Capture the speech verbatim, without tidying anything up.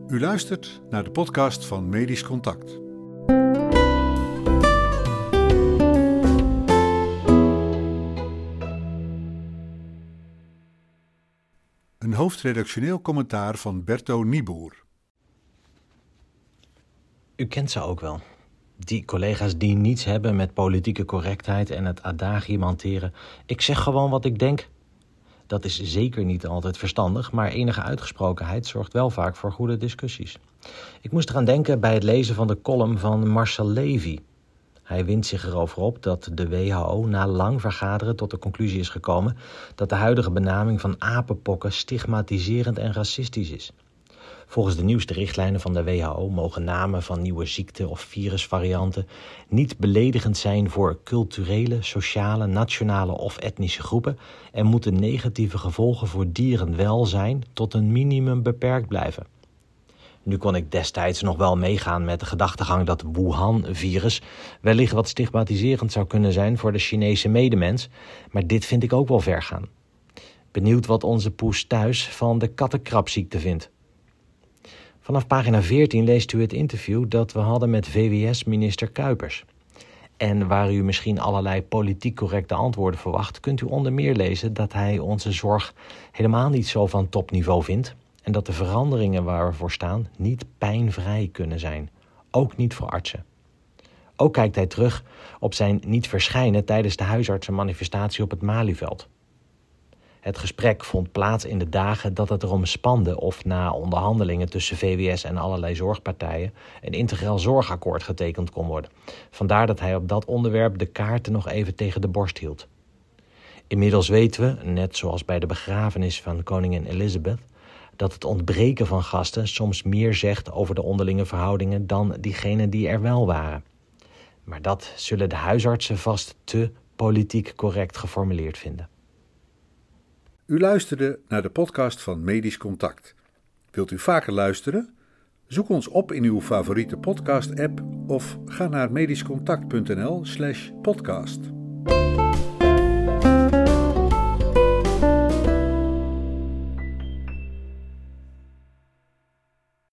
U luistert naar de podcast van Medisch Contact. Een hoofdredactioneel commentaar van Berto Nieboer. U kent ze ook wel. Die collega's die niets hebben met politieke correctheid en het adagium hanteren. Ik zeg gewoon wat ik denk. Dat is zeker niet altijd verstandig, maar enige uitgesprokenheid zorgt wel vaak voor goede discussies. Ik moest eraan denken bij het lezen van de column van Marcel Levy. Hij wint zich erover op dat de W H O na lang vergaderen tot de conclusie is gekomen dat de huidige benaming van apenpokken stigmatiserend en racistisch is. Volgens de nieuwste richtlijnen van de W H O mogen namen van nieuwe ziekte- of virusvarianten niet beledigend zijn voor culturele, sociale, nationale of etnische groepen en moeten negatieve gevolgen voor dierenwelzijn tot een minimum beperkt blijven. Nu kon ik destijds nog wel meegaan met de gedachtegang dat Wuhan-virus wellicht wat stigmatiserend zou kunnen zijn voor de Chinese medemens, maar dit vind ik ook wel ver gaan. Benieuwd wat onze poes thuis van de kattenkrabziekte vindt. Vanaf pagina veertien leest u het interview dat we hadden met V W S-minister Kuipers. En waar u misschien allerlei politiek correcte antwoorden verwacht, kunt u onder meer lezen dat hij onze zorg helemaal niet zo van topniveau vindt en dat de veranderingen waar we voor staan niet pijnvrij kunnen zijn. Ook niet voor artsen. Ook kijkt hij terug op zijn niet verschijnen tijdens de huisartsenmanifestatie op het Malieveld. Het gesprek vond plaats in de dagen dat het erom spande of na onderhandelingen tussen V W S en allerlei zorgpartijen een integraal zorgakkoord getekend kon worden. Vandaar dat hij op dat onderwerp de kaarten nog even tegen de borst hield. Inmiddels weten we, net zoals bij de begrafenis van koningin Elizabeth, dat het ontbreken van gasten soms meer zegt over de onderlinge verhoudingen dan diegenen die er wel waren. Maar dat zullen de huisartsen vast te politiek correct geformuleerd vinden. U luisterde naar de podcast van Medisch Contact. Wilt u vaker luisteren? Zoek ons op in uw favoriete podcast-app of ga naar medischcontact punt n l slash podcast.